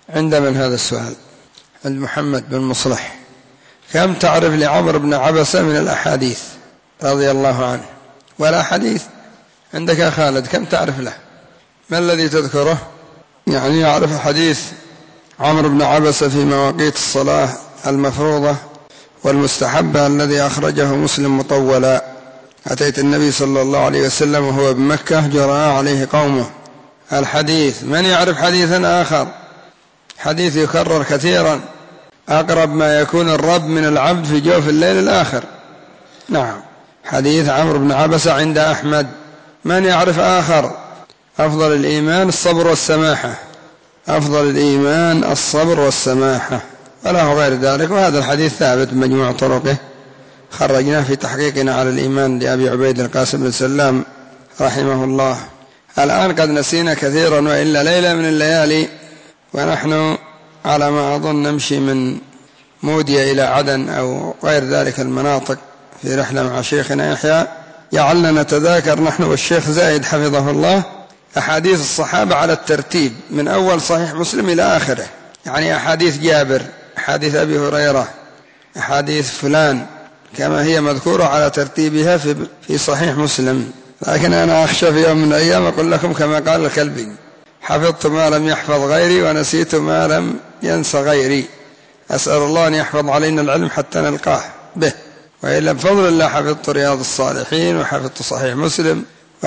عند من هذا السؤال؟ عند محمد بن مصلح. كم تعرف لعمرو بن عبسة من الأحاديث رضي الله عنه؟ ولا حديث عندك يا خالد؟ كم تعرف له؟ ما الذي تذكره؟ يعني يعرف حديث عمرو بن عبسة في مواقيت الصلاة المفروضة والمستحبة الذي أخرجه مسلم مطولا: أتيت النبي صلى الله عليه وسلم وهو بمكة جرى عليه قومه. الحديث. من يعرف حديثا آخر؟ حديث يكرر كثيرا: أقرب ما يكون الرب من العبد في جوف الليل الآخر. نعم، حديث عمرو بن عبسة عند أحمد. من يعرف آخر؟ أفضل الإيمان الصبر والسماحة. أفضل الإيمان الصبر والسماحة، وله غير ذلك. وهذا الحديث ثابت بمجموع طرقه، خرجناه في تحقيقنا على الإيمان لأبي عبيد القاسم بن سلام رحمه الله. الآن قد نسينا كثيرا، وإلا ليلة من الليالي ونحن على ما أظن نمشي من مودية إلى عدن أو غير ذلك المناطق في رحلة مع شيخنا يحيى، جعلنا نتذاكر نحن والشيخ زايد حفظه الله أحاديث الصحابة على الترتيب من أول صحيح مسلم إلى آخره، يعني أحاديث جابر، أحاديث أبي هريرة، أحاديث فلان، كما هي مذكورة على ترتيبها في صحيح مسلم. لكن أنا أخشى في يوم من الأيام أقول لكم كما قال الكلبي: حفظت ما لم يحفظ غيري ونسيت ما لم ينس غيري. أسأل الله أن يحفظ علينا العلم حتى نلقاه به، وإلا بفضل الله حفظت رياض الصالحين، وحفظت صحيح مسلم،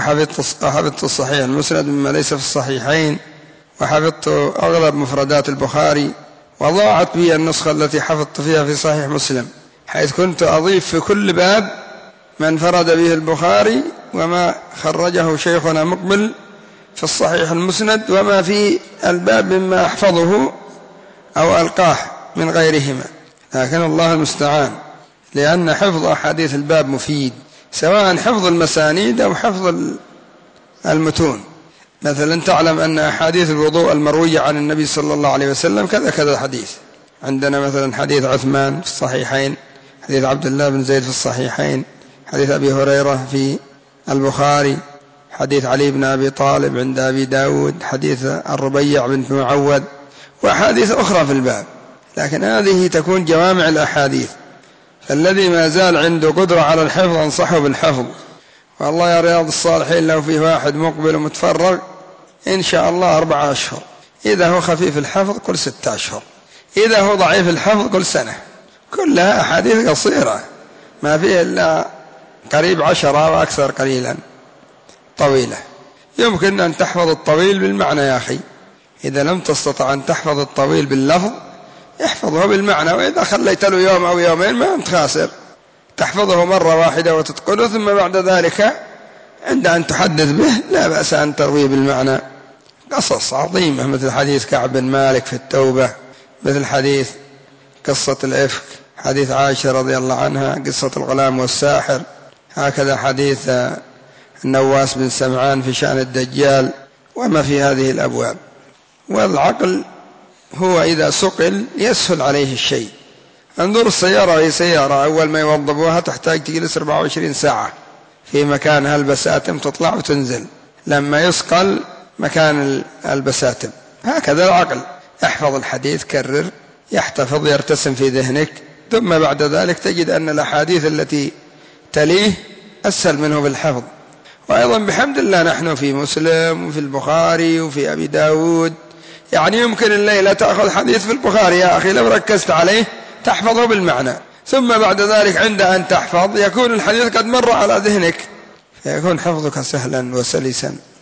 وحفظت الصحيح المسند مما ليس في الصحيحين، وحفظت أغلب مفردات البخاري، وضاعت بي النسخة التي حفظت فيها في صحيح مسلم، حيث كنت أضيف في كل باب ما انفرد به البخاري وما خرجه شيخنا مقبل في الصحيح المسند، وما في الباب مما أحفظه أو ألقاه من غيرهما. لكن الله المستعان، لأن حفظ أحاديث الباب مفيد، سواء حفظ المسانيد أو حفظ المتون. مثلا تعلم أن أحاديث الوضوء المروية عن النبي صلى الله عليه وسلم كذا كذا حديث. عندنا مثلا حديث عثمان في الصحيحين، حديث عبد الله بن زيد في الصحيحين، حديث أبي هريرة في البخاري، حديث علي بن أبي طالب عند أبي داود، حديث الربيع بنت معود، وأحاديث أخرى في الباب. لكن هذه تكون جوامع الأحاديث، فالذي ما زال عنده قدرة على الحفظ أنصحه بالحفظ. والله يا رياض الصالحين لو فيه واحد مقبل ومتفرغ إن شاء الله 4 أشهر، إذا هو خفيف الحفظ قل 6 أشهر، إذا هو ضعيف الحفظ قل سنة. كلها أحاديث قصيرة ما فيه إلا قريب 10 أو أكثر قليلا طويلة. يمكن أن تحفظ الطويل بالمعنى يا أخي، إذا لم تستطع أن تحفظ الطويل باللفظ احفظه بالمعنى، وإذا خليت له يوم أو يومين ما أنت خاسر، تحفظه مرة واحدة وتتقنه، ثم بعد ذلك عند أن تحدث به لا بأس أن تروي بالمعنى. قصص عظيمة مثل حديث كعب بن مالك في التوبة، مثل حديث قصة الإفك، حديث عائشة رضي الله عنها، قصة الغلام والساحر، هكذا حديث النواس بن سمعان في شأن الدجال، وما في هذه الأبواب. والعقل هو إذا سقل يسهل عليه الشيء. انظر السيارة، هي سيارة أول ما يوظفوها تحتاج تجلس 24 ساعة في مكانها البساتم تطلع وتنزل، لما يسقل مكان البساتم. هكذا العقل، احفظ الحديث، كرر، يحتفظ، يرتسم في ذهنك، ثم بعد ذلك تجد أن الأحاديث التي تليه أسهل منه بالحفظ. وأيضا بحمد الله نحن في مسلم وفي البخاري وفي أبي داود، يعني يمكن الليلة تأخذ حديث في البخاري يا أخي لو ركزت عليه تحفظه بالمعنى، ثم بعد ذلك عند أن تحفظ يكون الحديث قد مر على ذهنك، فيكون حفظك سهلا وسلسا.